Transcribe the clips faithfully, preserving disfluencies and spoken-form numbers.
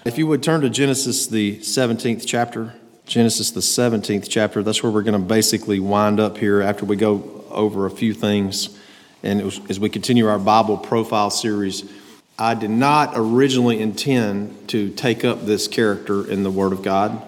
If you would turn to Genesis, the seventeenth chapter. Genesis, the seventeenth chapter. That's where we're going to basically wind up here after we go over a few things. And it was, as we continue our Bible profile series, I did not originally intend to take up this character in the Word of God,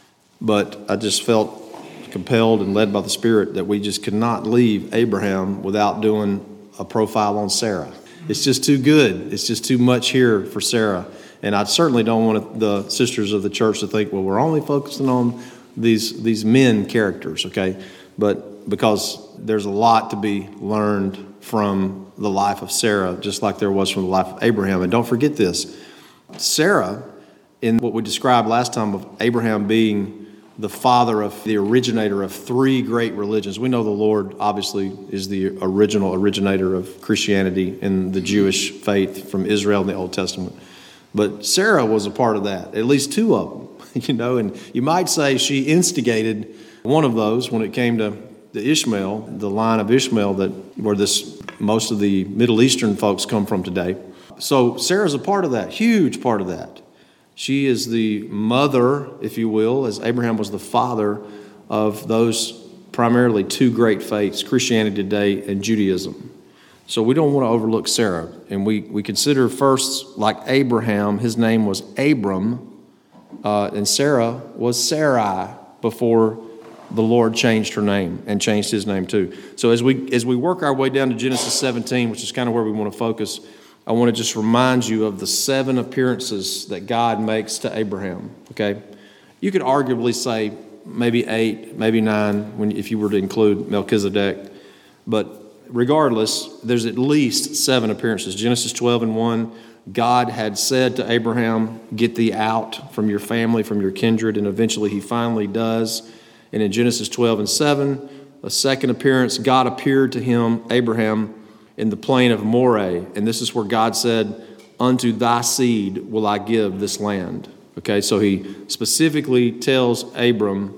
but I just felt compelled and led by the Spirit that we just could not leave Abraham without doing a profile on Sarah. It's just too good. It's just too much here for Sarah. And I certainly don't want the sisters of the church to think, well, we're only focusing on these these men characters, okay? But because there's a lot to be learned from the life of Sarah, just like there was from the life of Abraham. And don't forget this, Sarah, in what we described last time of Abraham being the father of the originator of three great religions. We know the Lord, obviously, is the original originator of Christianity and the Jewish faith from Israel in the Old Testament. But Sarah was a part of that, at least two of them, you know, and you might say she instigated one of those when it came to the Ishmael, the line of Ishmael that where this most of the Middle Eastern folks come from today. So Sarah's a part of that, huge part of that. She is the mother, if you will, as Abraham was the father of those primarily two great faiths, Christianity today and Judaism. So we don't want to overlook Sarah. And we, we consider first, like Abraham, his name was Abram, uh, and Sarah was Sarai before the Lord changed her name and changed his name too. So as we as we work our way down to Genesis seventeen, which is kind of where we want to focus, I want to just remind you of the seven appearances that God makes to Abraham, okay? You could arguably say maybe eight, maybe nine, when if you were to include Melchizedek. But regardless, there's at least seven appearances. Genesis twelve and one, God had said to Abraham, get thee out from your family, from your kindred, and eventually he finally does. And in Genesis twelve and seven, a second appearance, God appeared to him, Abraham, in the plain of Moreh. And this is where God said, unto thy seed will I give this land. Okay, so he specifically tells Abram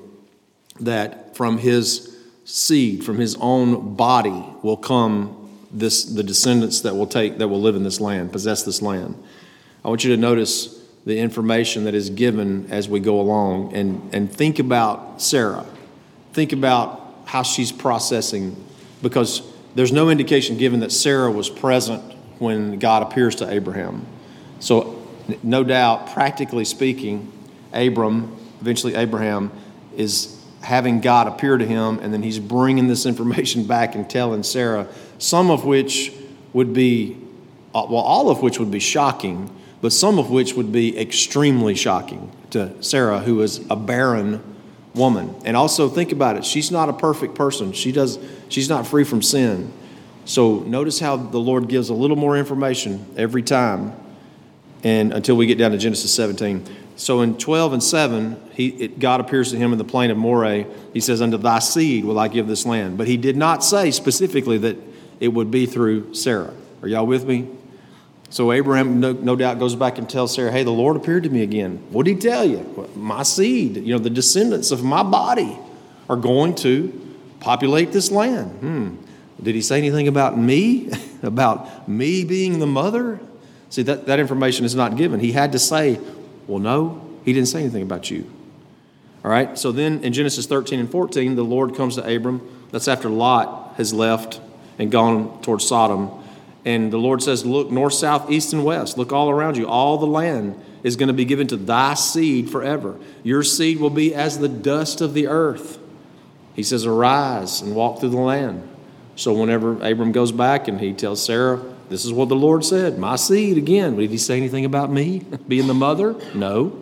that from his seed, from his own body will come this the descendants that will take that will live in this land, possess this land. I want you to notice the information that is given as we go along and, and think about Sarah. Think about how she's processing, because there's no indication given that Sarah was present when God appears to Abraham. So no doubt, practically speaking, Abram, eventually Abraham, is having God appear to him, and then he's bringing this information back and telling Sarah, some of which would be, well, all of which would be shocking, but some of which would be extremely shocking to Sarah, who is a barren woman. And also think about it. She's not a perfect person. She does. She's not free from sin. So notice how the Lord gives a little more information every time, and until we get down to Genesis seventeen. So in twelve and seven, he, it, God appears to him in the plain of Moreh. He says, unto thy seed will I give this land. But he did not say specifically that it would be through Sarah. Are y'all with me? So Abraham, no, no doubt, goes back and tells Sarah, hey, the Lord appeared to me again. What did he tell you? Well, my seed, you know, the descendants of my body are going to populate this land. Hmm. Did he say anything about me? About me being the mother? See, that, that information is not given. He had to say, well, no, he didn't say anything about you. All right, so then in Genesis thirteen and fourteen, the Lord comes to Abram. That's after Lot has left and gone towards Sodom. And the Lord says, look, north, south, east, and west. Look all around you. All the land is going to be given to thy seed forever. Your seed will be as the dust of the earth. He says, arise and walk through the land. So whenever Abram goes back and he tells Sarah, this is what the Lord said, my seed again. Did he say anything about me being the mother? No.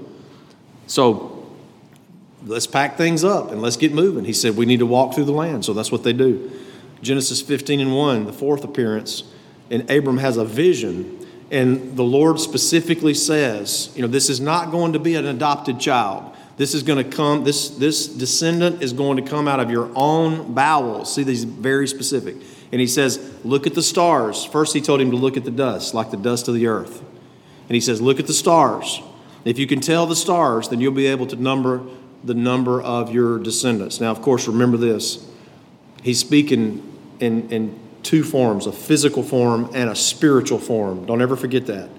So let's pack things up and let's get moving. He said we need to walk through the land. So that's what they do. Genesis fifteen and one, the fourth appearance, and Abram has a vision, and the Lord specifically says, you know, this is not going to be an adopted child. This is going to come, this, this descendant is going to come out of your own bowels. See, these very specific. And he says, look at the stars. First he told him to look at the dust, like the dust of the earth. And he says, look at the stars. If you can tell the stars, then you'll be able to number the number of your descendants. Now, of course, remember this. He's speaking in, in two forms, a physical form and a spiritual form. Don't ever forget that.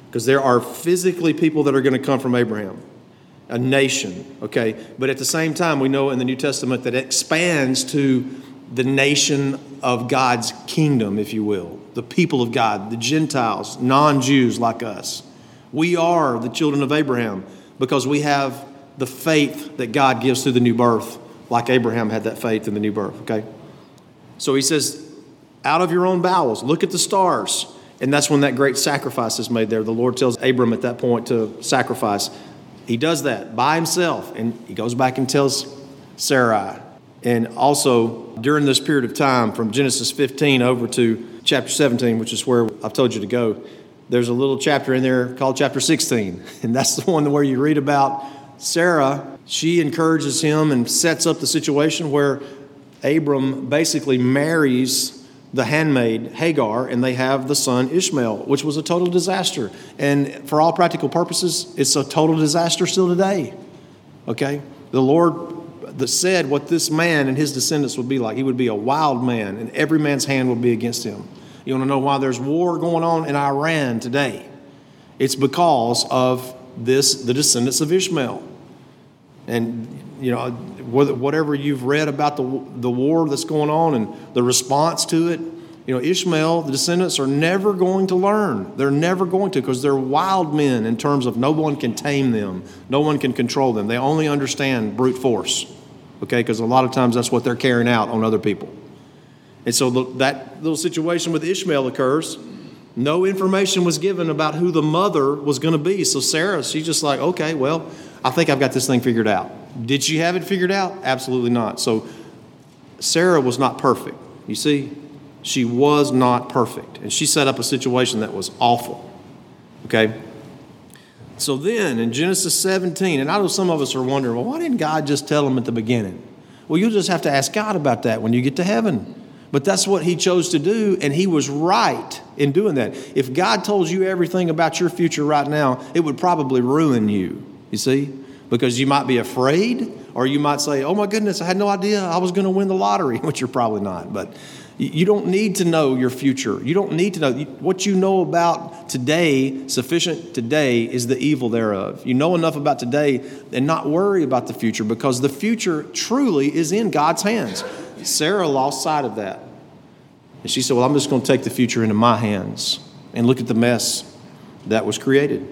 because there are physically people that are going to come from Abraham, a nation, okay? But at the same time, we know in the New Testament that it expands to the nation of God's kingdom, if you will, the people of God, the Gentiles, non-Jews like us. We are the children of Abraham because we have the faith that God gives through the new birth, like Abraham had that faith in the new birth, okay? So he says, out of your own bowels, look at the stars. And that's when that great sacrifice is made there. The Lord tells Abram at that point to sacrifice. He does that by himself, and he goes back and tells Sarai. And also, during this period of time, from Genesis fifteen over to chapter seventeen, which is where I've told you to go, there's a little chapter in there called chapter sixteen. And that's the one where you read about Sarah. She encourages him and sets up the situation where Abram basically marries the handmaid Hagar, and they have the son Ishmael, which was a total disaster. And for all practical purposes, it's a total disaster still today. Okay? The Lord that said what this man and his descendants would be like. He would be a wild man, and every man's hand would be against him. You want to know why there's war going on in Iran today? It's because of this, the descendants of Ishmael. And, you know, whatever you've read about the the war that's going on and the response to it, you know, Ishmael, the descendants, are never going to learn. They're never going to, because they're wild men in terms of no one can tame them. No one can control them. They only understand brute force, okay, because a lot of times that's what they're carrying out on other people. And so the, that little situation with Ishmael occurs. No information was given about who the mother was going to be. So Sarah, she's just like, okay, well, I think I've got this thing figured out. Did she have it figured out? Absolutely not. So Sarah was not perfect. You see, she was not perfect. And she set up a situation that was awful. Okay? So then in Genesis seventeen, and I know some of us are wondering, well, why didn't God just tell them at the beginning? Well, you'll just have to ask God about that when you get to heaven. But that's what he chose to do, and he was right in doing that. If God told you everything about your future right now, it would probably ruin you, you see? Because you might be afraid, or you might say, oh my goodness, I had no idea I was going to win the lottery, which you're probably not. But you don't need to know your future. You don't need to know. What you know about today, sufficient today, is the evil thereof. You know enough about today and not worry about the future, because the future truly is in God's hands. Sarah lost sight of that. And she said, well, I'm just going to take the future into my hands and look at the mess that was created.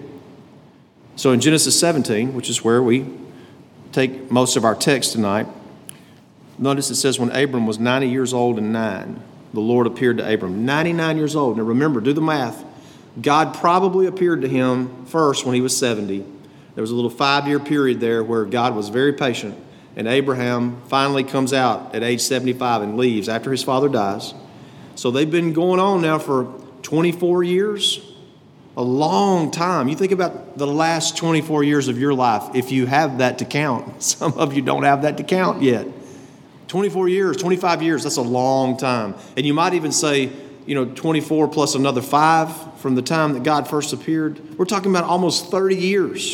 So in Genesis seventeen, which is where we take most of our text tonight, notice it says when Abram was ninety years old and nine, the Lord appeared to Abram. ninety-nine years old. Now remember, do the math. God probably appeared to him first when he was seventy. There was a little five-year period there where God was very patient. And Abraham finally comes out at age seventy-five and leaves after his father dies. So they've been going on now for twenty-four years, a long time. You think about the last twenty-four years of your life, if you have that to count. Some of you don't have that to count yet. twenty-four years, twenty-five years, that's a long time. And you might even say, you know, twenty-four plus another five from the time that God first appeared. We're talking about almost thirty years.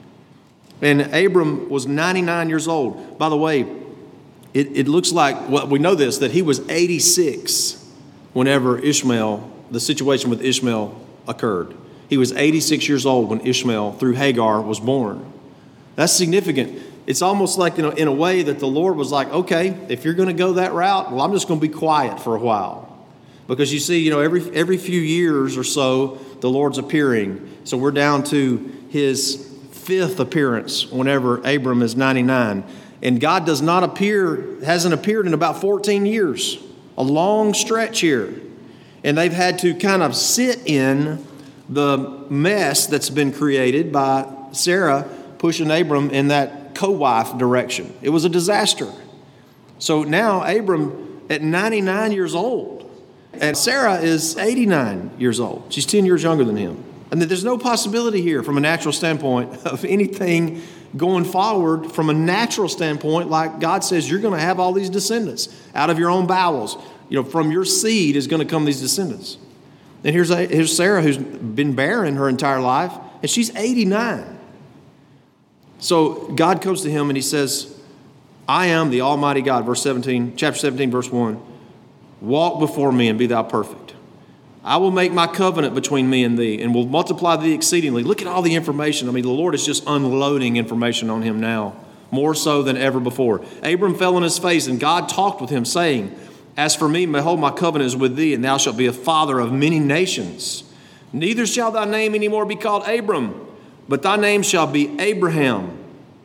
And Abram was ninety-nine years old. By the way, it, it looks like, well, we know this, that he was eighty-six whenever Ishmael, the situation with Ishmael occurred. He was eighty-six years old when Ishmael, through Hagar, was born. That's significant. It's almost like, you know, in a way that the Lord was like, okay, if you're going to go that route, well, I'm just going to be quiet for a while. Because you see, you know, every every few years or so, the Lord's appearing. So we're down to his fifth appearance whenever Abram is ninety-nine. And God does not appear, hasn't appeared in about fourteen years. A long stretch here. And they've had to kind of sit in the mess that's been created by Sarah pushing Abram in that co-wife direction. It was a disaster. So now Abram at ninety-nine years old, and Sarah is eighty-nine years old. She's ten years younger than him. And there's no possibility here from a natural standpoint of anything going forward from a natural standpoint, like God says, you're going to have all these descendants out of your own bowels. You know, from your seed is going to come these descendants. And here's, here's Sarah, who's been barren her entire life, and she's eighty-nine. So God comes to him and he says, I am the Almighty God, verse seventeen, chapter seventeen, verse one. Walk before me and be thou perfect. I will make my covenant between me and thee, and will multiply thee exceedingly. Look at all the information. I mean, the Lord is just unloading information on him now, more so than ever before. Abram fell on his face, and God talked with him, saying, As for me, behold, my covenant is with thee, and thou shalt be a father of many nations. Neither shall thy name any more be called Abram, but thy name shall be Abraham.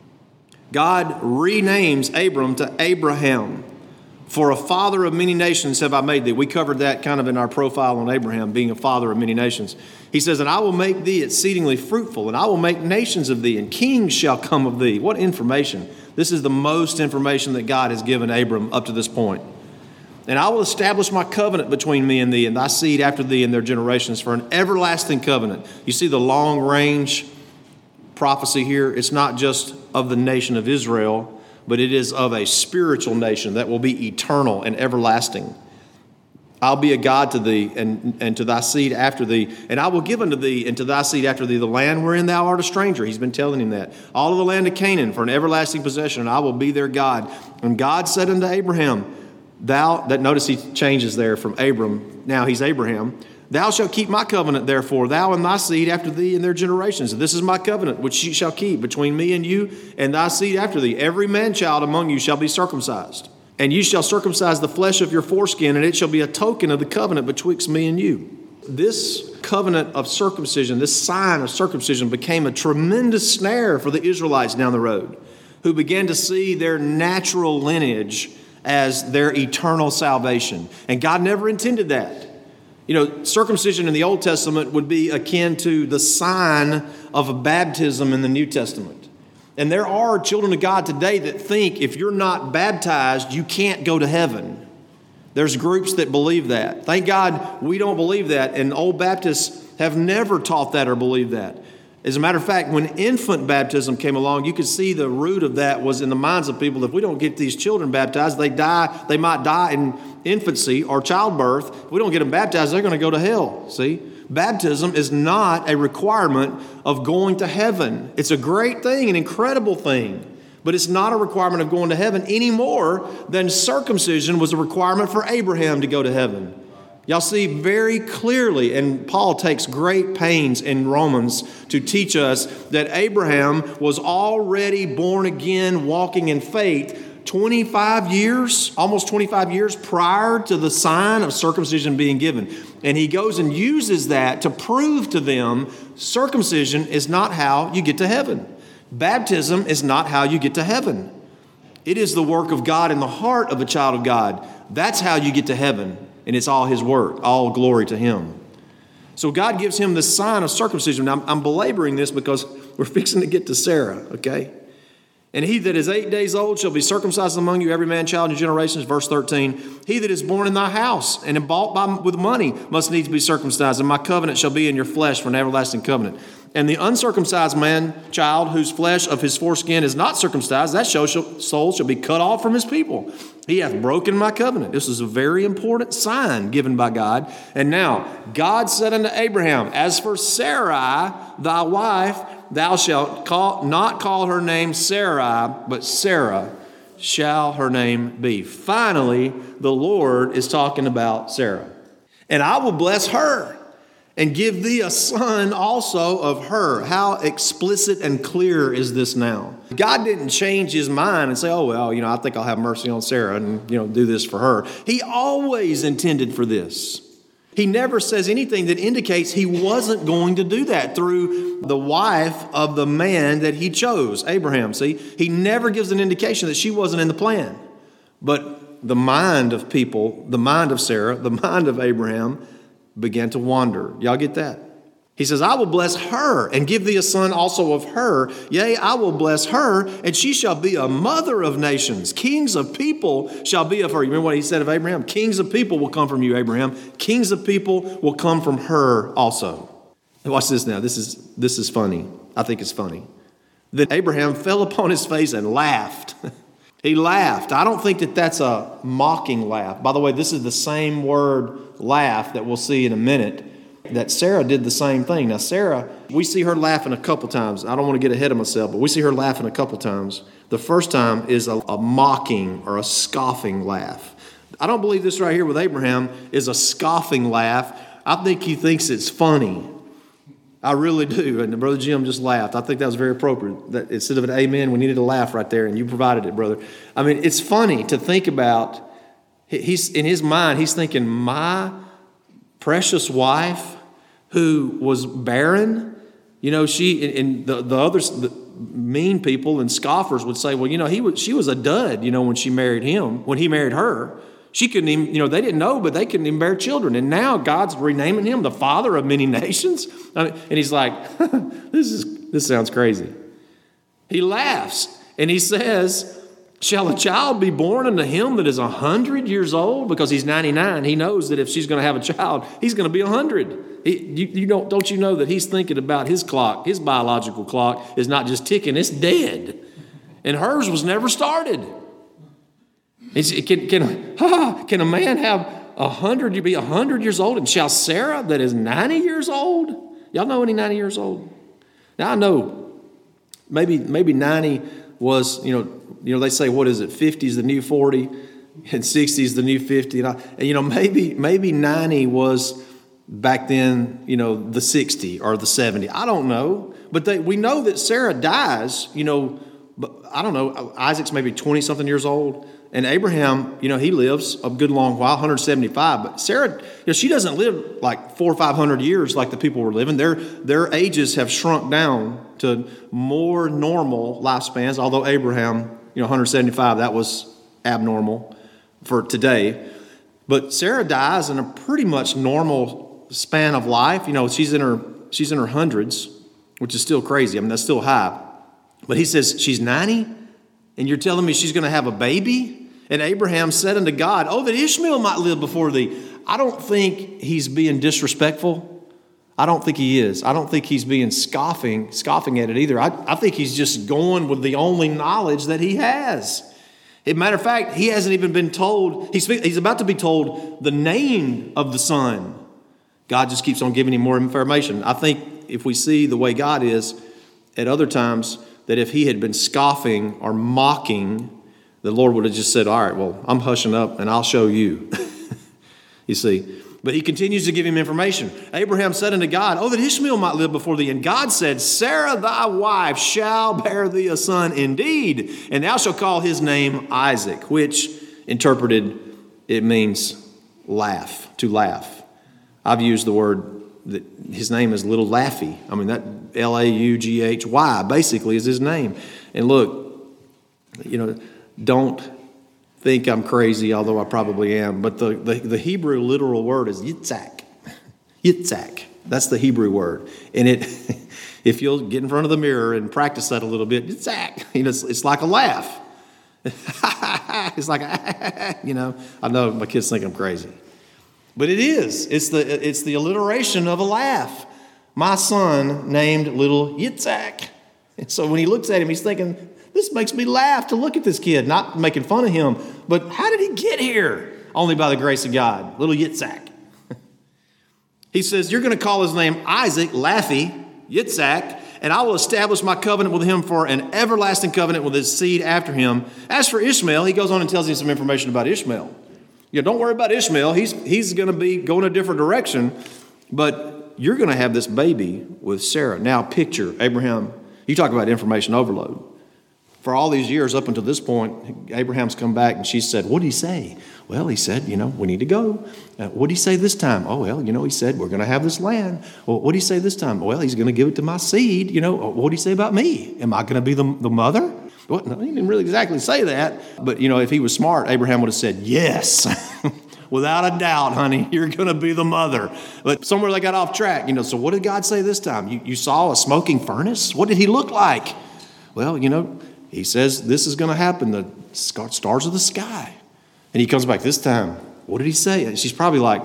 God renames Abram to Abraham. For a father of many nations have I made thee. We covered that kind of in our profile on Abraham, being a father of many nations. He says, and I will make thee exceedingly fruitful, and I will make nations of thee, and kings shall come of thee. What information. This is the most information that God has given Abram up to this point. And I will establish my covenant between me and thee, and thy seed after thee and their generations, for an everlasting covenant. You see the long range prophecy here. It's not just of the nation of Israel, but it is of a spiritual nation that will be eternal and everlasting. I'll be a God to thee, and, and to thy seed after thee, and I will give unto thee and to thy seed after thee the land wherein thou art a stranger. He's been telling him that. All of the land of Canaan for an everlasting possession, and I will be their God. And God said unto Abraham, thou, that notice he changes there from Abram, now he's Abraham, thou shalt keep my covenant, therefore, thou and thy seed after thee and their generations. This is my covenant, which ye shall keep between me and you and thy seed after thee. Every man-child among you shall be circumcised. And you shall circumcise the flesh of your foreskin, and it shall be a token of the covenant betwixt me and you. This covenant of circumcision, this sign of circumcision, became a tremendous snare for the Israelites down the road, who began to see their natural lineage as their eternal salvation. And God never intended that. You know, circumcision in the Old Testament would be akin to the sign of a baptism in the New Testament. And there are children of God today that think if you're not baptized, you can't go to heaven. There's groups that believe that. Thank God we don't believe that, and old Baptists have never taught that or believed that. As a matter of fact, when infant baptism came along, you could see the root of that was in the minds of people. If we don't get these children baptized, they die. They might die in infancy or childbirth. If we don't get them baptized, they're going to go to hell. See, baptism is not a requirement of going to heaven. It's a great thing, an incredible thing, but it's not a requirement of going to heaven any more than circumcision was a requirement for Abraham to go to heaven. Y'all see very clearly, and Paul takes great pains in Romans to teach us that Abraham was already born again, walking in faith, twenty-five years, almost twenty-five years prior to the sign of circumcision being given. And he goes and uses that to prove to them circumcision is not how you get to heaven. Baptism is not how you get to heaven. It is the work of God in the heart of a child of God. That's how you get to heaven. And it's all his work, all glory to him. So God gives him the sign of circumcision. Now, I'm, I'm belaboring this because we're fixing to get to Sarah, okay? And he that is eight days old shall be circumcised among you, every man, child, in your generations. Verse thirteen, he that is born in thy house and bought by, with money must needs be circumcised, and my covenant shall be in your flesh for an everlasting covenant. And the uncircumcised man, child, whose flesh of his foreskin is not circumcised, that soul shall be cut off from his people. He hath broken my covenant. This is a very important sign given by God. And now, God said unto Abraham, as for Sarai, thy wife, thou shalt call, not call her name Sarai, but Sarah shall her name be. Finally, the Lord is talking about Sarah. And I will bless her, and give thee a son also of her. How explicit and clear is this now? God didn't change his mind and say, oh, well, you know, I think I'll have mercy on Sarah and, you know, do this for her. He always intended for this. He never says anything that indicates he wasn't going to do that through the wife of the man that he chose, Abraham. See, he never gives an indication that she wasn't in the plan. But the mind of people, the mind of Sarah, the mind of Abraham began to wander. Y'all get that? He says, I will bless her and give thee a son also of her. Yea, I will bless her, and she shall be a mother of nations. Kings of people shall be of her. You remember what he said of Abraham? Kings of people will come from you, Abraham. Kings of people will come from her also. And watch this now. This is, this is funny. I think it's funny. Then Abraham fell upon his face and laughed. He laughed. I don't think that that's a mocking laugh. By the way, this is the same word laugh that we'll see in a minute, that Sarah did the same thing. Now, Sarah, we see her laughing a couple times. I don't want to get ahead of myself, but we see her laughing a couple times. The first time is a, a mocking or a scoffing laugh. I don't believe this right here with Abraham is a scoffing laugh. I think he thinks it's funny. I really do. And Brother Jim just laughed. I think that was very appropriate. That instead of an amen, we needed a laugh right there, and you provided it, brother. I mean, it's funny to think about. He's in his mind, he's thinking, my precious wife who was barren, you know, she, and the, the others, the mean people and scoffers would say, well, you know, he was, she was a dud, you know, when she married him, when he married her. She couldn't even, you know, they didn't know, but they couldn't even bear children. And now God's renaming him the father of many nations. I mean, and he's like, this is, this sounds crazy. He laughs and he says, shall a child be born unto him that is a hundred years old? Because he's ninety-nine. He knows that if she's going to have a child, he's going to be a hundred. He, you, you don't, don't you know that he's thinking about his clock, his biological clock is not just ticking, it's dead. And hers was never started. It's, can, can, ah, can a man have a hundred, you be a hundred years old, and shall Sarah that is ninety years old? Y'all know any ninety years old? Now I know maybe maybe ninety was, you know, you know, they say, what is it? fifty is the new forty and sixty is the new fifty. And, I, and you know, maybe maybe ninety was back then, you know, the sixty or the seventy. I don't know. But they, we know that Sarah dies, you know, but I don't know, Isaac's maybe twenty something years old. And Abraham, you know, he lives a good long while, one hundred seventy-five. But Sarah, you know, she doesn't live like four or five hundred years like the people were living. Their their ages have shrunk down to more normal lifespans. Although Abraham, you know, one hundred seventy-five, that was abnormal for today. But Sarah dies in a pretty much normal span of life. You know, she's in her she's in her hundreds, which is still crazy. I mean, that's still high. But he says she's ninety, and you're telling me she's going to have a baby? And Abraham said unto God, oh, that Ishmael might live before thee. I don't think he's being disrespectful. I don't think he is. I don't think he's being scoffing, scoffing at it either. I, I think he's just going with the only knowledge that he has. As a matter of fact, he hasn't even been told, he's, he's about to be told the name of the son. God just keeps on giving him more information. I think if we see the way God is at other times, that if he had been scoffing or mocking, the Lord would have just said, all right, well, I'm hushing up and I'll show you. You see. But he continues to give him information. Abraham said unto God, oh, that Ishmael might live before thee. And God said, Sarah thy wife shall bear thee a son indeed, and thou shalt call his name Isaac, which interpreted it means laugh, to laugh. I've used the word that his name is Little Laughy. I mean, that L A U G H Y basically is his name. And look, you know, don't think I'm crazy, although I probably am. But the, the, the Hebrew literal word is Yitzhak. Yitzhak. That's the Hebrew word. And it, if you'll get in front of the mirror and practice that a little bit, Yitzhak, you know, it's, it's like a laugh. It's like, you know, I know my kids think I'm crazy. But it is. It's the, it's the alliteration of a laugh. My son named little Yitzhak. And so when he looks at him, he's thinking, this makes me laugh to look at this kid, not making fun of him, but how did he get here? Only by the grace of God, little Yitzhak. He says, you're going to call his name Isaac, Laughy, Yitzhak, and I will establish my covenant with him for an everlasting covenant with his seed after him. As for Ishmael, he goes on and tells him some information about Ishmael. You know, don't worry about Ishmael. He's, he's going to be going a different direction, but you're going to have this baby with Sarah. Now picture Abraham. You talk about information overload. For all these years up until this point, Abraham's come back and she said, what did he say? Well, he said, you know, we need to go. Uh, what did he say this time? Oh, well, you know, he said, we're going to have this land. Well, what did he say this time? Well, he's going to give it to my seed. You know, what did he say about me? Am I going to be the, the mother? Well, no, he didn't really exactly say that. But, you know, if he was smart, Abraham would have said, yes, without a doubt, honey, you're going to be the mother. But somewhere they got off track. You know, so what did God say this time? You, you saw a smoking furnace? What did he look like? Well, you know, he says this is going to happen, the stars of the sky. And he comes back this time. What did he say? And she's probably like,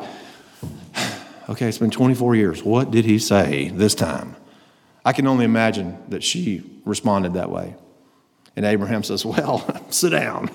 okay, it's been twenty-four years. What did he say this time? I can only imagine that she responded that way. And Abraham says, well, sit down.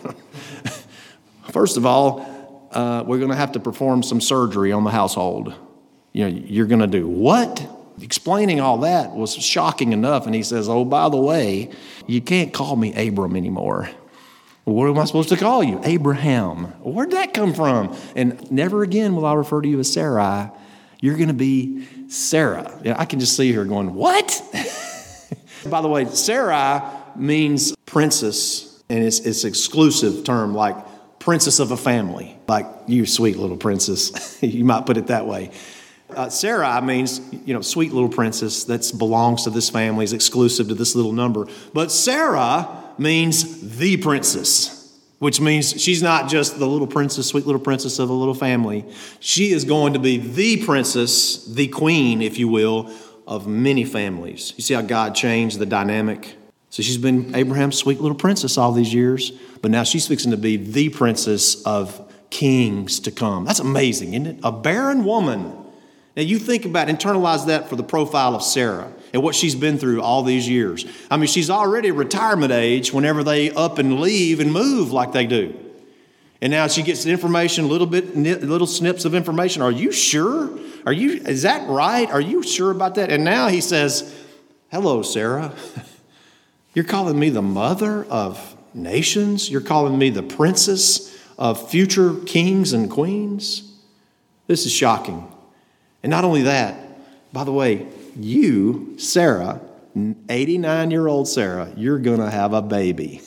First of all, uh, we're going to have to perform some surgery on the household. You know, you're going to do what? Explaining all that was shocking enough. And he says, oh, by the way, you can't call me Abram anymore. What am I supposed to call you? Abraham. Where'd that come from? And never again will I refer to you as Sarai. You're going to be Sarah. Yeah, I can just see her going, what? By the way, Sarai means princess, and it's it's exclusive term, like princess of a family, like you sweet little princess. You might put it that way. Uh, Sarai means, you know, sweet little princess that belongs to this family, is exclusive to this little number. But Sarah means the princess, which means she's not just the little princess, sweet little princess of a little family. She is going to be the princess, the queen, if you will, of many families. You see how God changed the dynamic? So she's been Abraham's sweet little princess all these years, but now she's fixing to be the princess of kings to come. That's amazing, isn't it? A barren woman. Now you think about, internalize that for the profile of Sarah and what she's been through all these years. I mean, she's already retirement age whenever they up and leave and move like they do. And now she gets information, little bit, little snips of information. Are you sure? Are you, is that right? Are you sure about that? And now he says, hello, Sarah. You're calling me the mother of nations? You're calling me the princess of future kings and queens? This is shocking. And not only that, by the way, you, Sarah, eighty-nine-year-old Sarah, you're going to have a baby.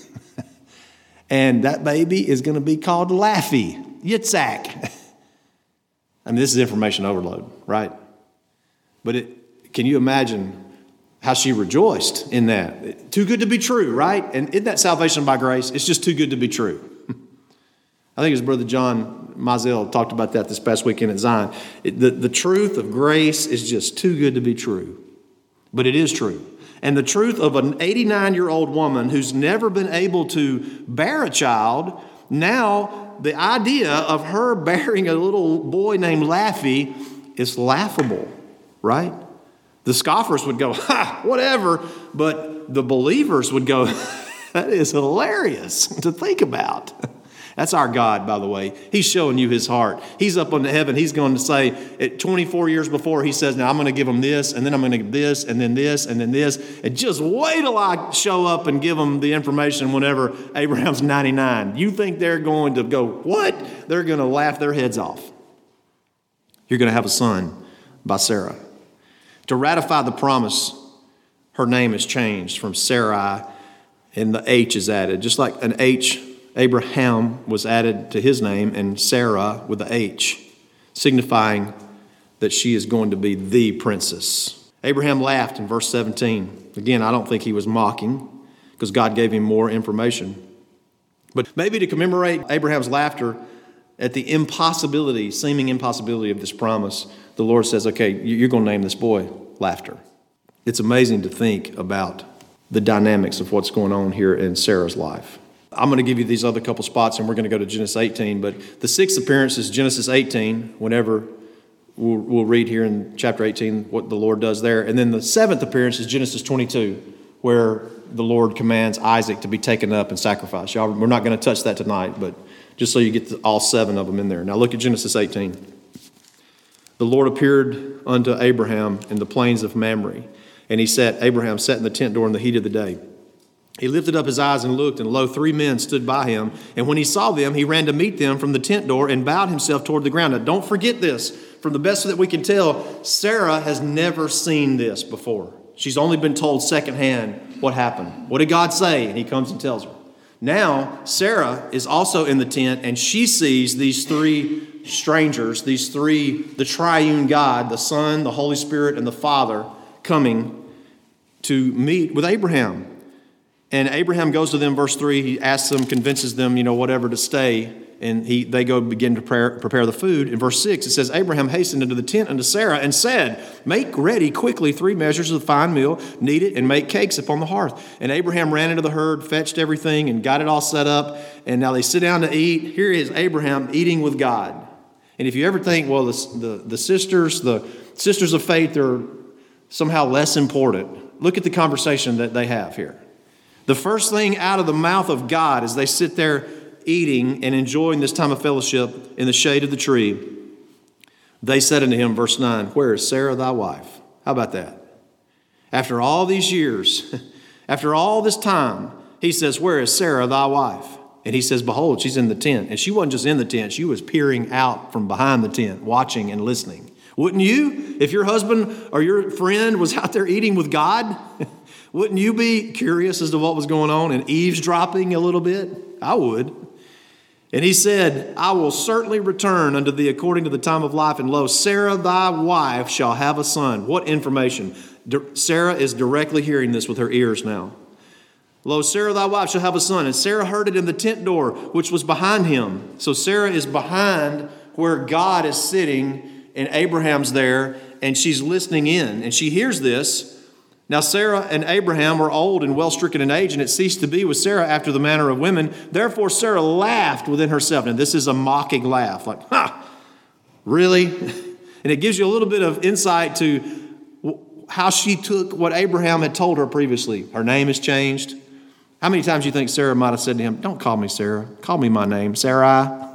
And that baby is going to be called Laffy, Yitzhak. I mean, this is information overload, right? But it, can you imagine how she rejoiced in that? Too good to be true, right? And isn't that salvation by grace? It's just too good to be true. I think his brother John Mizell talked about that this past weekend at Zion. It, the, the truth of grace is just too good to be true. But it is true. And the truth of an eighty-nine-year-old woman who's never been able to bear a child, now the idea of her bearing a little boy named Laffy is laughable, right? The scoffers would go, ha, whatever. But the believers would go, that is hilarious to think about. That's our God, by the way. He's showing you his heart. He's up on the heaven. He's going to say, at twenty-four years before, he says, now I'm going to give them this, and then I'm going to give this, and then this, and then this. And just wait till I show up and give them the information whenever Abraham's ninety-nine. You think they're going to go, what? They're going to laugh their heads off. You're going to have a son by Sarah. To ratify the promise, her name is changed from Sarai, and the H is added. Just like an H, Abraham was added to his name, and Sarah with the H, signifying that she is going to be the princess. Abraham laughed in verse seventeen. Again, I don't think he was mocking, because God gave him more information. But maybe to commemorate Abraham's laughter at the impossibility, seeming impossibility of this promise, the Lord says, okay, you're going to name this boy Laughter. It's amazing to think about the dynamics of what's going on here in Sarah's life. I'm going to give you these other couple spots, and we're going to go to Genesis eighteen. But the sixth appearance is Genesis eighteen, whenever we'll, we'll read here in chapter eighteen what the Lord does there. And then the seventh appearance is Genesis twenty-two, where the Lord commands Isaac to be taken up and sacrificed. Y'all, we're not going to touch that tonight, but just so you get the, all seven of them in there. Now look at Genesis eighteen. The Lord appeared unto Abraham in the plains of Mamre, and he sat, Abraham sat in the tent door in the heat of the day. He lifted up his eyes and looked, and lo, three men stood by him. And when he saw them, he ran to meet them from the tent door and bowed himself toward the ground. Now, don't forget this. From the best that we can tell, Sarah has never seen this before. She's only been told secondhand what happened. What did God say? And he comes and tells her. Now, Sarah is also in the tent, and she sees these three strangers, these three, the triune God, the Son, the Holy Spirit, and the Father, coming to meet with Abraham. And Abraham goes to them, verse three, he asks them, convinces them, you know, whatever, to stay. And he, they go begin to prepare, prepare the food. In verse six, it says, Abraham hastened into the tent unto Sarah and said, make ready quickly three measures of fine meal, knead it, and make cakes upon the hearth. And Abraham ran into the herd, fetched everything, and got it all set up. And now they sit down to eat. Here is Abraham eating with God. And if you ever think, well, the, the, the sisters, the sisters of faith are somehow less important, look at the conversation that they have here. The first thing out of the mouth of God as they sit there eating and enjoying this time of fellowship in the shade of the tree, they said unto him, verse nine, where is Sarah thy wife? How about that? After all these years, after all this time, he says, where is Sarah thy wife? And he says, behold, she's in the tent. And she wasn't just in the tent, she was peering out from behind the tent, watching and listening. Wouldn't you? If your husband or your friend was out there eating with God, wouldn't you be curious as to what was going on and eavesdropping a little bit? I would. And he said, I will certainly return unto thee according to the time of life, and lo, Sarah thy wife shall have a son. What information? Sarah is directly hearing this with her ears now. Lo, Sarah thy wife shall have a son. And Sarah heard it in the tent door, which was behind him. So Sarah is behind where God is sitting, and Abraham's there, and she's listening in, and she hears this. Now Sarah and Abraham were old and well stricken in age, and it ceased to be with Sarah after the manner of women. Therefore Sarah laughed within herself. And this is a mocking laugh, like, ha, really? And it gives you a little bit of insight to how she took what Abraham had told her previously. Her name has changed. How many times do you think Sarah might have said to him, don't call me Sarah, call me my name, Sarai?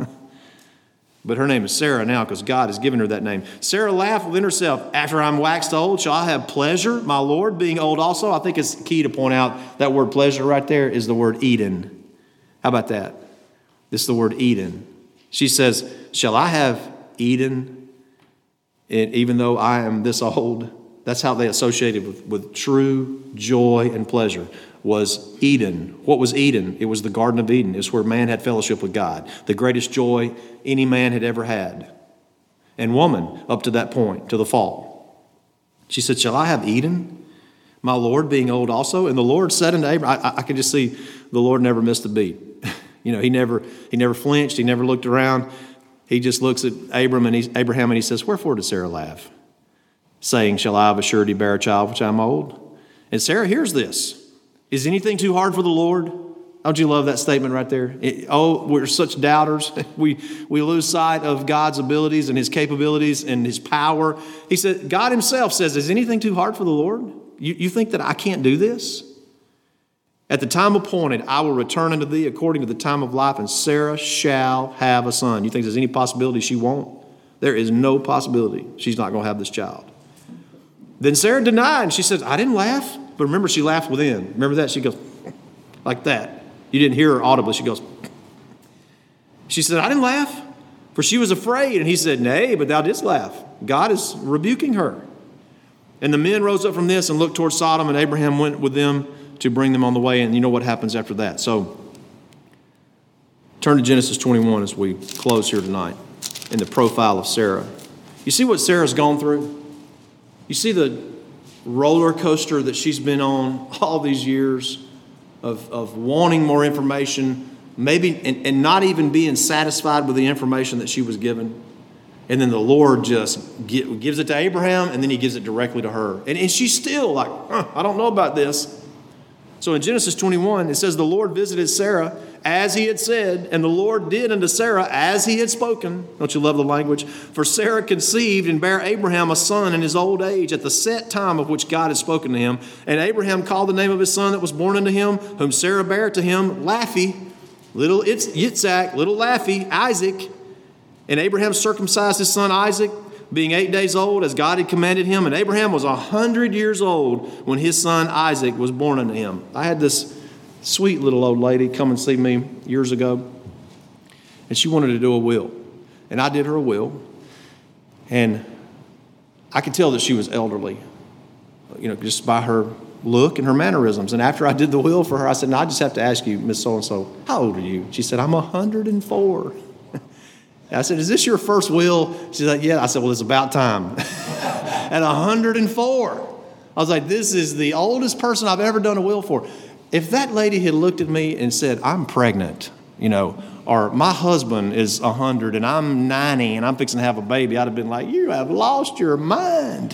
But her name is Sarah now because God has given her that name. Sarah laughed within herself, after I'm waxed old, shall I have pleasure, my Lord, being old also? I think it's key to point out that word pleasure right there is the word Eden. How about that? This is the word Eden. She says, shall I have Eden, and even though I am this old? That's how they associated with, with true joy and pleasure. Was Eden. What was Eden? It was the Garden of Eden. It's where man had fellowship with God. The greatest joy any man had ever had. And woman, up to that point, to the fall. She said, shall I have Eden, my Lord, being old also? And the Lord said unto Abraham, I, I can just see the Lord never missed a beat. You know, he never he never flinched. He never looked around. He just looks at Abram and he, Abraham and he says, wherefore did Sarah laugh? Saying, shall I of a surety bear a child which I am old? And Sarah hears this. Is anything too hard for the Lord? Don't you love that statement right there? It, oh, we're such doubters. We, we lose sight of God's abilities and his capabilities and his power. He said, God himself says, is anything too hard for the Lord? You, you think that I can't do this? At the time appointed, I will return unto thee according to the time of life, and Sarah shall have a son. You think there's any possibility she won't? There is no possibility she's not going to have this child. Then Sarah denied, and she said, I didn't laugh. But remember, she laughed within. Remember that? She goes like that. You didn't hear her audibly. She goes. She said, I didn't laugh, for she was afraid. And he said, nay, but thou didst laugh. God is rebuking her. And the men rose up from this and looked toward Sodom, and Abraham went with them to bring them on the way. And you know what happens after that. So turn to Genesis twenty-one as we close here tonight in the profile of Sarah. You see what Sarah's gone through? You see the roller coaster that she's been on all these years of, of wanting more information, maybe and, and not even being satisfied with the information that she was given. And then the Lord just get, gives it to Abraham, and then he gives it directly to her. And, and she's still like, huh, I don't know about this. So in Genesis twenty-one, it says, the Lord visited Sarah as he had said, and the Lord did unto Sarah as he had spoken. Don't you love the language? For Sarah conceived and bare Abraham a son in his old age at the set time of which God had spoken to him. And Abraham called the name of his son that was born unto him, whom Sarah bare to him, Laphi, little Yitzhak, little Laphi, Isaac. And Abraham circumcised his son Isaac, being eight days old, as God had commanded him. And Abraham was a hundred years old when his son Isaac was born unto him. I had this sweet little old lady come and see me years ago, and she wanted to do a will. And I did her a will, and I could tell that she was elderly, you know, just by her look and her mannerisms. And after I did the will for her, I said, no, I just have to ask you, Miss So-and-so, how old are you? She said, I'm one hundred and four. I said, is this your first will? She's like, yeah. I said, well, it's about time. At one hundred and four. I was like, this is the oldest person I've ever done a will for. If that lady had looked at me and said, I'm pregnant, you know, or my husband is one hundred and I'm ninety and I'm fixing to have a baby, I'd have been like, you have lost your mind.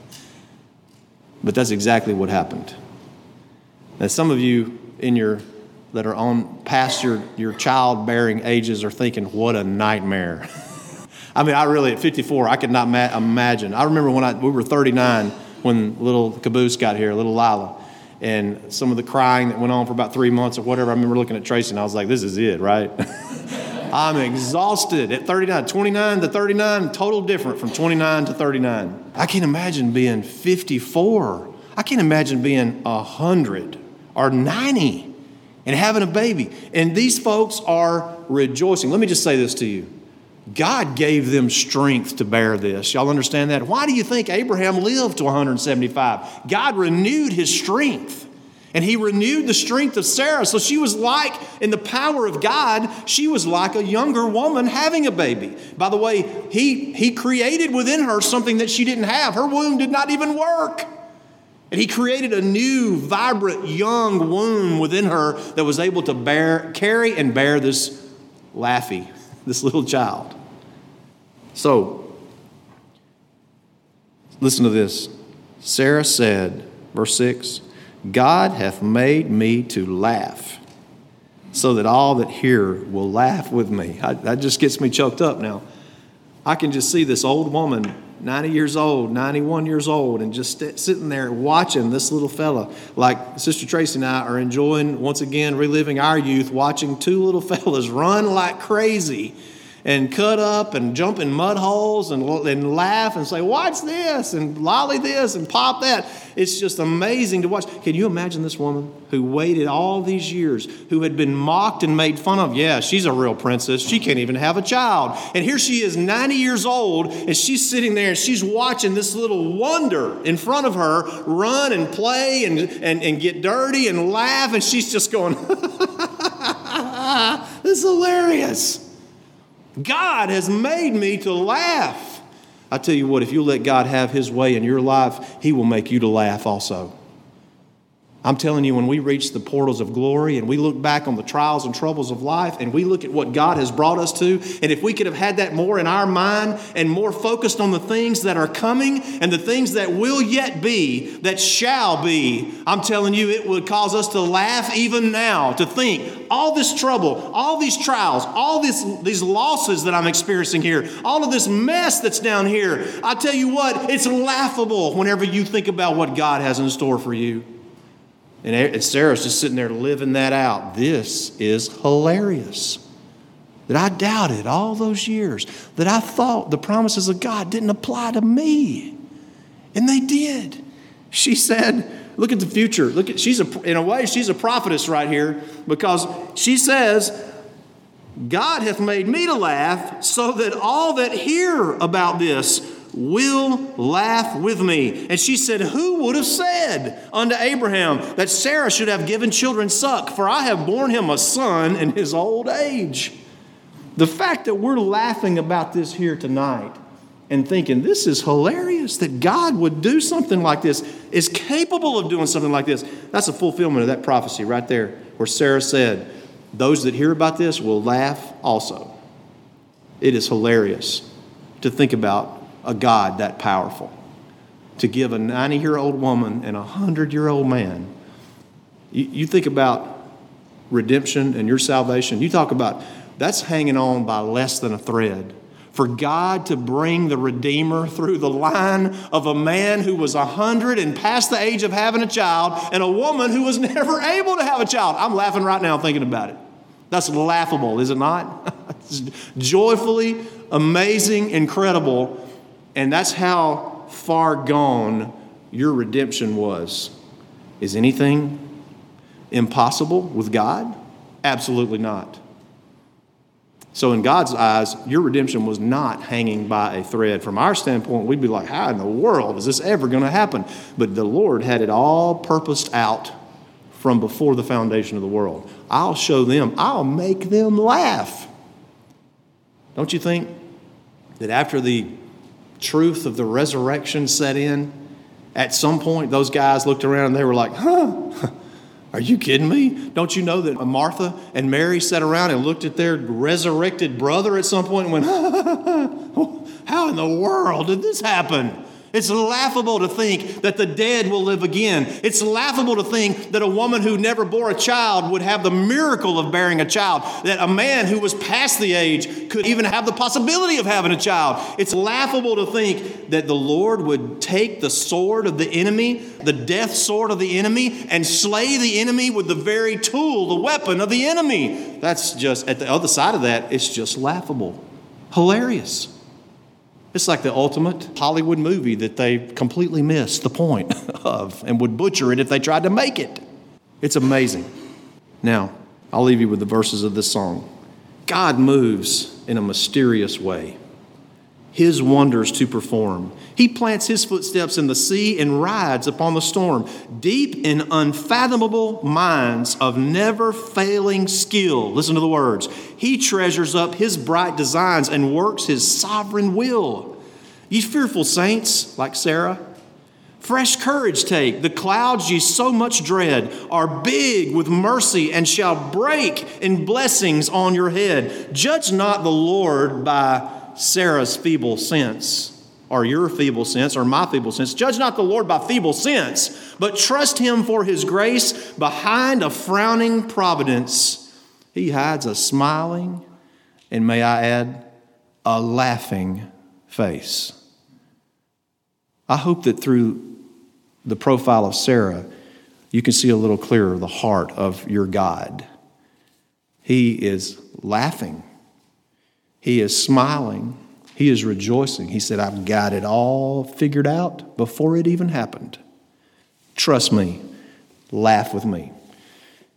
But that's exactly what happened. Now, some of you in your that are on past your, your childbearing ages are thinking, what a nightmare. I mean, I really, at fifty-four, I could not ma- imagine. I remember when I we were thirty-nine when little Caboose got here, little Lila, and some of the crying that went on for about three months or whatever. I remember looking at Tracy and I was like, this is it, right? I'm exhausted at thirty-nine. twenty-nine to thirty-nine, total different from twenty-nine to thirty-nine. I can't imagine being fifty-four. I can't imagine being one hundred or ninety and having a baby. And these folks are rejoicing. Let me just say this to you. God gave them strength to bear this. Y'all understand that? Why do you think Abraham lived to one hundred seventy-five? God renewed his strength. And he renewed the strength of Sarah. So she was like, in the power of God, she was like a younger woman having a baby. By the way, he, he created within her something that she didn't have. Her womb did not even work. And he created a new, vibrant, young womb within her that was able to bear, carry and bear this Laffy, this little child. So, listen to this. Sarah said, verse six, God hath made me to laugh, so that all that hear will laugh with me. I, that just gets me choked up now. I can just see this old woman, ninety years old, ninety-one years old, and just st- sitting there watching this little fella. Like Sister Tracy and I are enjoying, once again, reliving our youth, watching two little fellas run like crazy and cut up and jump in mud holes and, and laugh and say, watch this, and lolly this and pop that. It's just amazing to watch. Can you imagine this woman who waited all these years, who had been mocked and made fun of? Yeah, she's a real princess. She can't even have a child. And here she is, ninety years old, and she's sitting there and she's watching this little wonder in front of her run and play and, and, and get dirty and laugh. And she's just going, this is hilarious. God has made me to laugh. I tell you what, if you let God have his way in your life, he will make you to laugh also. I'm telling you, when we reach the portals of glory and we look back on the trials and troubles of life and we look at what God has brought us to, and if we could have had that more in our mind and more focused on the things that are coming and the things that will yet be, that shall be, I'm telling you, it would cause us to laugh even now, to think all this trouble, all these trials, all this, these losses that I'm experiencing here, all of this mess that's down here. I tell you what, it's laughable whenever you think about what God has in store for you. And Sarah's just sitting there living that out. This is hilarious. That I doubted all those years. That I thought the promises of God didn't apply to me. And they did. She said, look at the future. Look at, she's a, in a way, she's a prophetess right here. Because she says, God hath made me to laugh, so that all that hear about this will laugh with me. And she said, who would have said unto Abraham that Sarah should have given children suck? For I have borne him a son in his old age. The fact that we're laughing about this here tonight and thinking this is hilarious, that God would do something like this, is capable of doing something like this. That's a fulfillment of that prophecy right there, where Sarah said, those that hear about this will laugh also. It is hilarious to think about a God that powerful, to give a ninety-year-old woman and a hundred-year-old man. You, you think about redemption and your salvation. You talk about that's hanging on by less than a thread. For God to bring the Redeemer through the line of a man who was a hundred and past the age of having a child, and a woman who was never able to have a child. I'm laughing right now thinking about it. That's laughable, is it not? It's joyfully amazing, incredible. And that's how far gone your redemption was. Is anything impossible with God? Absolutely not. So in God's eyes, your redemption was not hanging by a thread. From our standpoint, we'd be like, how in the world is this ever going to happen? But the Lord had it all purposed out from before the foundation of the world. I'll show them. I'll make them laugh. Don't you think that after the truth of the resurrection set in, at some point those guys looked around and they were like, huh, are you kidding me? Don't you know that Martha and Mary sat around and looked at their resurrected brother at some point and went, how in the world did this happen? It's laughable to think that the dead will live again. It's laughable to think that a woman who never bore a child would have the miracle of bearing a child. That a man who was past the age could even have the possibility of having a child. It's laughable to think that the Lord would take the sword of the enemy, the death sword of the enemy, and slay the enemy with the very tool, the weapon of the enemy. That's just, at the other side of that, it's just laughable. Hilarious. It's like the ultimate Hollywood movie that they completely missed the point of and would butcher it if they tried to make it. It's amazing. Now, I'll leave you with the verses of this song. God moves in a mysterious way, His wonders to perform. He plants His footsteps in the sea and rides upon the storm. Deep in unfathomable minds of never-failing skill, listen to the words, He treasures up His bright designs and works His sovereign will. Ye fearful saints, like Sarah, fresh courage take. The clouds ye so much dread are big with mercy and shall break in blessings on your head. Judge not the Lord by Sarah's feeble sense, or your feeble sense, or my feeble sense. Judge not the Lord by feeble sense, but trust Him for His grace behind a frowning providence. He hides a smiling, and may I add, a laughing face. I hope that through the profile of Sarah, you can see a little clearer the heart of your God. He is laughing. He is smiling. He is rejoicing. He said, I've got it all figured out before it even happened. Trust me. Laugh with me.